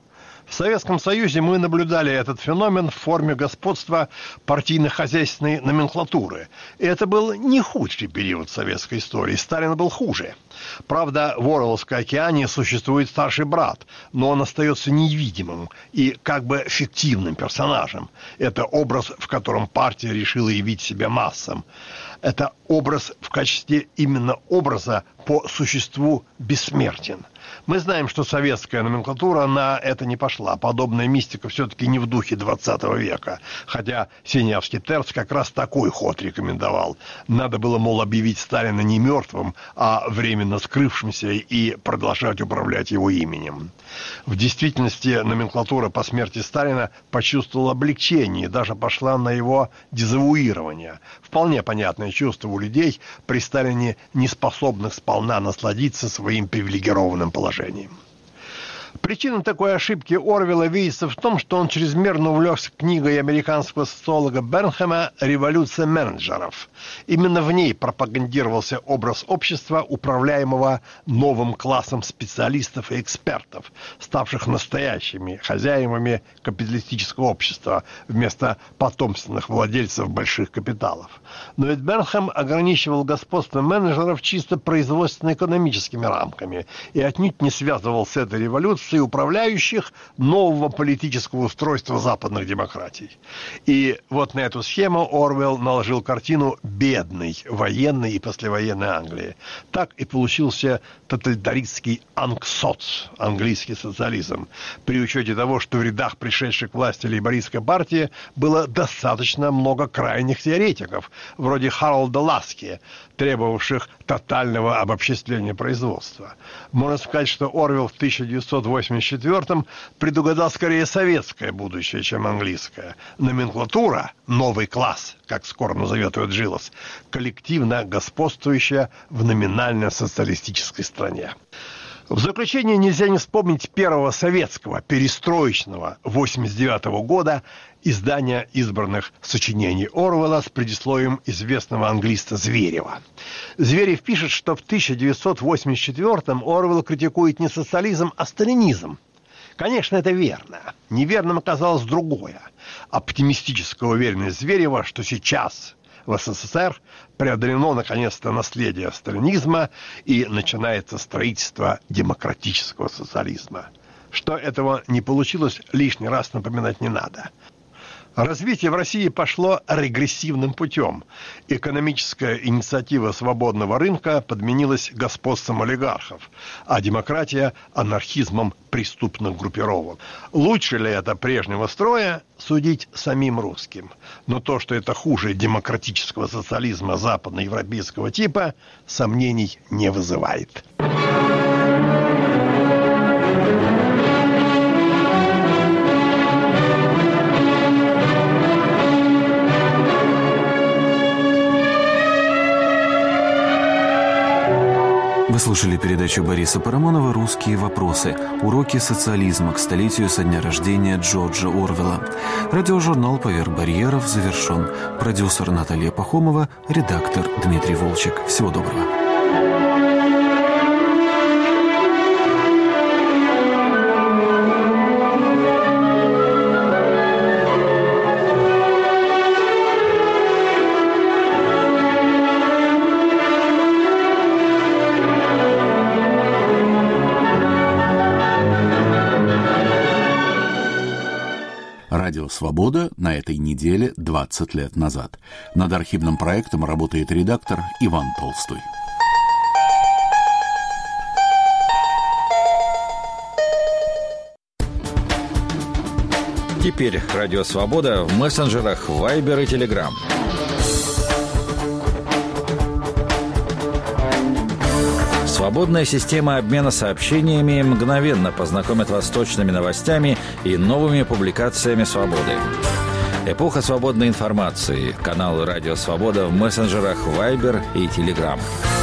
В Советском Союзе мы наблюдали этот феномен в форме господства партийно-хозяйственной номенклатуры. И это был не худший период советской истории. Сталин был хуже. Правда, в Орвелловской океане существует старший брат, но он остается невидимым и как бы фиктивным персонажем. Это образ, в котором партия решила явить себя массам. Это образ в качестве именно образа по существу бессмертен. Мы знаем, что советская номенклатура на это не пошла. Подобная мистика все-таки не в духе 20 века. Хотя Синявский Терц как раз такой ход рекомендовал. Надо было, мол, объявить Сталина не мертвым, а временно скрывшимся и продолжать управлять его именем. В действительности номенклатура по смерти Сталина почувствовала облегчение и даже пошла на его дезавуирование. Вполне понятное чувство у людей, при Сталине не способных сполна насладиться своим привилегированным положением. Причина такой ошибки Орвелла видится в том, что он чрезмерно увлекся книгой американского социолога Бернхэма «Революция менеджеров». Именно в ней пропагандировался образ общества, управляемого новым классом специалистов и экспертов, ставших настоящими хозяевами капиталистического общества вместо потомственных владельцев больших капиталов. Но ведь Бернхэм ограничивал господство менеджеров чисто производственно-экономическими рамками и отнюдь не связывал с этой революцией управляющих нового политического устройства западных демократий. И вот на эту схему Орвелл наложил картину бедной военной и послевоенной Англии. Так и получился тоталитаристский ангсоц, английский социализм, при учете того, что в рядах пришедшей к власти лейбористской партии было достаточно много крайних теоретиков, вроде Харолда Ласки, требовавших тотального обобществления производства. Можно сказать, что Орвелл в 1984-м предугадал скорее советское будущее, чем английское. Номенклатура, новый класс, как скоро назовет ее Джилос, коллективно господствующая в номинально-социалистической стране. В заключение нельзя не вспомнить первого советского, перестроечного 1989 года издания избранных сочинений Орвелла с предисловием известного англиста Зверева. Зверев пишет, что в 1984-м Орвелл критикует не социализм, а сталинизм. Конечно, это верно. Неверным оказалось другое. Оптимистическая уверенность Зверева, что сейчас в СССР преодолено наконец-то наследие сталинизма и начинается строительство демократического социализма. Что этого не получилось, лишний раз напоминать не надо. Развитие в России пошло регрессивным путем. Экономическая инициатива свободного рынка подменилась господством олигархов, а демократия – анархизмом преступных группировок. Лучше ли это прежнего строя, судить самим русским. Но то, что это хуже демократического социализма западноевропейского типа, сомнений не вызывает. Вы слушали передачу Бориса Парамонова «Русские вопросы. Уроки социализма к столетию со дня рождения Джорджа Орвелла». Радиожурнал «Поверх барьеров» завершен. Продюсер Наталья Пахомова, редактор Дмитрий Волчек. Всего доброго. Радио «Свобода» на этой неделе 20 лет назад. Над архивным проектом работает редактор Иван Толстой. Теперь Радио «Свобода» в мессенджерах Viber и Telegram. Свободная система обмена сообщениями мгновенно познакомит вас с точными новостями и новыми публикациями «Свободы». Эпоха свободной информации. Каналы «Радио Свобода» в мессенджерах Viber и Telegram.